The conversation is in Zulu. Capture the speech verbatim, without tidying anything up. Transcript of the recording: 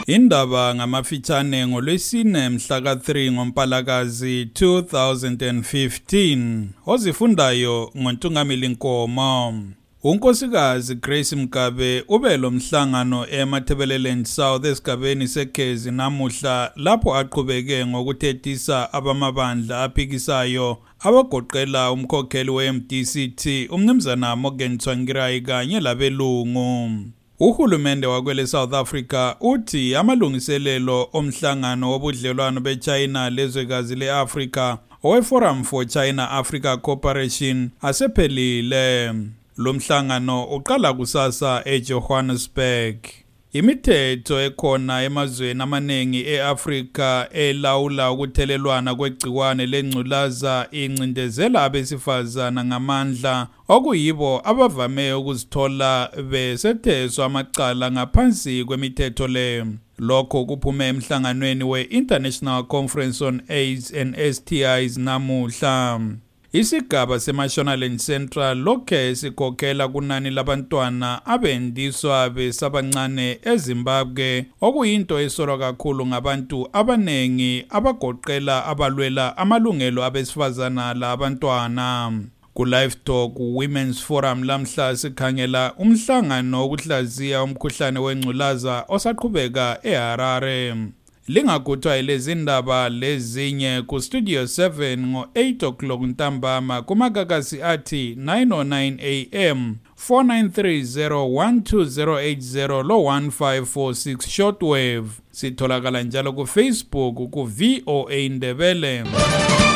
Indaba ngamafitshane ngolwesine mhla ka three ngoMpalakazi two thousand fifteen. Ozifundayo ngoNtungamili Nkomo. Unkosikazi Grace Mgabe ube lo mhlangano eMatabeleland South esigabeni seKhezi namuhla lapho aqhubeke ngokuthethisa abamabandla aphikisayo abagoqela umkhokheli we-M D C T umnumzana Morgan Tsvangirai kanye labelungu. Uhulumende wakwele South Africa uthi amalungiselelo omhlangano wobudlelwano beChina lezwekazi leAfrica owe Forum for China Africa Cooperation asephelile. Lo mhlangano uqala kusasa eJohannesburg. Imithetho ekhona emazweni amaningi eAfrika elawula ukuthelelwana kwegciwane lengculaza incindezela abesifazana ngamandla okuyibo abavame ukuzithola besetheswa amacala ngaphansi kwemithetho le. Lokho kuphume emhlanganweni we-International Conference on AIDS and S T Is namuhla. Isigaba seMashonaland Central lokhe sikhokhela kunani labantwana abendiswa besabancane eZimbabwe okuyinto esolwa kakhulu ngabantu abanengi abagoqela abalwela amalungelo abesifazana labantwana. Ku Live Talk Women's Forum lamhla sikhangela umhlangano wokuhlaziya umkhuhlane wengculaza osaqhubeka eHarare. Lingakuthwa lezi ndaba lezinye ku Studio seven ngo eight o'clock ntambama kumakakasi athi nine oh nine A M four nine three zero one two zero eight zero lo one five four six shortwave. Sitholakala njalo ku Facebook ku V O A Ndebele.